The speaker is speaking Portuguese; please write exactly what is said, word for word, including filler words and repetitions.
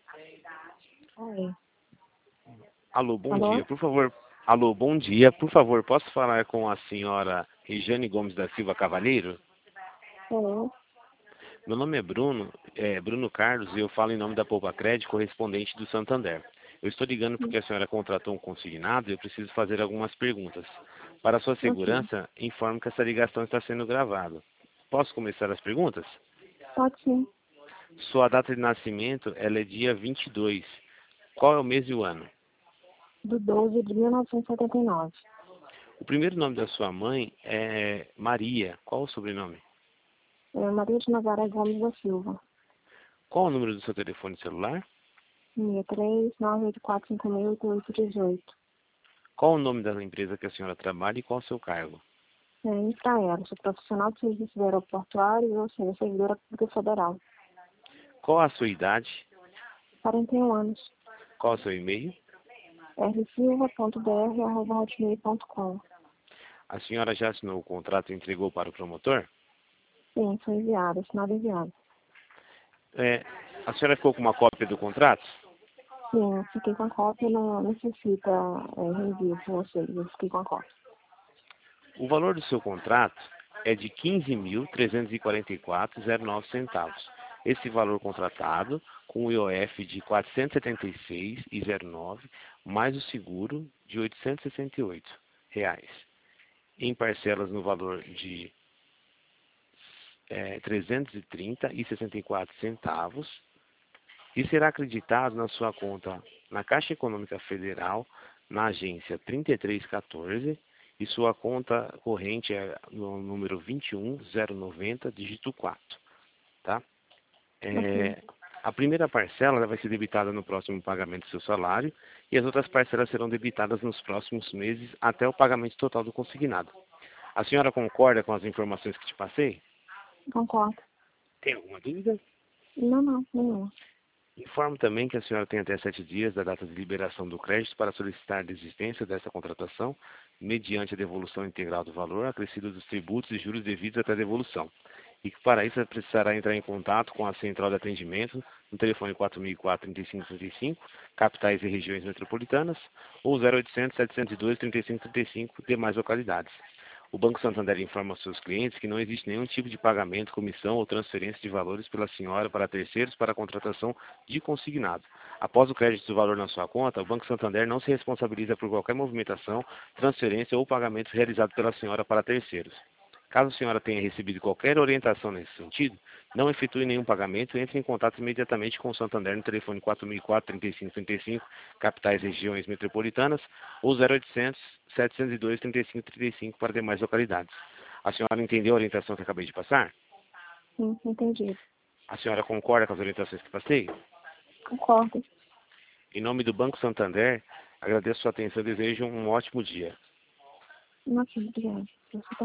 Oi. Alô, bom Alô? dia, por favor. Alô, bom dia, por favor, posso falar com a senhora Regiane Gomes da Silva Cavalheiro? Oi. Meu nome é Bruno, é Bruno Carlos, e eu falo em nome da Poupa Crédito, correspondente do Santander. Eu estou ligando porque a senhora contratou um consignado e eu preciso fazer algumas perguntas. Para sua Ok. segurança, informo que essa ligação está sendo gravada. Posso começar as perguntas? Pode sim. Sua data de nascimento, ela é dia vinte e dois. Qual é o mês e o ano? Do doze de mil novecentos e setenta e nove. O primeiro nome da sua mãe é Maria. Qual o sobrenome? É Maria de Nazaré Gomes da Silva. Qual o número do seu telefone celular? seis três nove oito quatro cinco seis oito oito um oito. Qual o nome da empresa que a senhora trabalha e qual o seu cargo? É Infraero. Sou profissional de serviço aeroportuário, ou seja, servidora pública federal. Qual a sua idade? quarenta e um anos. Qual o seu e-mail? r silva ponto b r arroba hotmail ponto com. A senhora já assinou o contrato e entregou para o promotor? Sim, foi enviado. Assinado e enviado. É, a senhora ficou com uma cópia do contrato? Sim, fiquei com a cópia, não necessita é, reenvio para vocês. Eu fiquei com a cópia. O valor do seu contrato é de quinze mil trezentos e quarenta e quatro reais e nove centavos. Esse valor contratado, com o I O F de quatrocentos e setenta e seis reais e zero nove, mais o seguro de oitocentos e sessenta e oito reais, em parcelas no valor de é, trezentos e trinta reais e sessenta e quatro centavos, e será acreditado na sua conta na Caixa Econômica Federal, na agência trinta e três quatorze, e sua conta corrente é no número vinte e um zero noventa, dígito quatro, tá? Ok. É, a primeira parcela ela vai ser debitada no próximo pagamento do seu salário, e as outras parcelas serão debitadas nos próximos meses até o pagamento total do consignado. A senhora concorda com as informações que te passei? Concordo. Tem alguma dúvida? Não, não, nenhuma. Informo também que a senhora tem até sete dias da data de liberação do crédito para solicitar a desistência dessa contratação, mediante a devolução integral do valor acrescido dos tributos e juros devidos até a devolução. E que para isso ela precisará entrar em contato com a central de atendimento no telefone quatro mil e quatro, trinta e cinco trinta e cinco, capitais e regiões metropolitanas, ou zero oitocentos, setecentos e dois, trinta e cinco trinta e cinco, demais localidades. O Banco Santander informa aos seus clientes que não existe nenhum tipo de pagamento, comissão ou transferência de valores pela senhora para terceiros para a contratação de consignado. Após o crédito do valor na sua conta, o Banco Santander não se responsabiliza por qualquer movimentação, transferência ou pagamento realizado pela senhora para terceiros. Caso a senhora tenha recebido qualquer orientação nesse sentido, não efetue nenhum pagamento e entre em contato imediatamente com o Santander no telefone quatro mil e quatro, trinta e cinco trinta e cinco, capitais e regiões metropolitanas, ou zero oitocentos, setecentos e dois, trinta e cinco trinta e cinco para demais localidades. A senhora entendeu a orientação que acabei de passar? Sim, entendi. A senhora concorda com as orientações que passei? Concordo. Em nome do Banco Santander, agradeço sua atenção e desejo um ótimo dia. Ok, obrigada.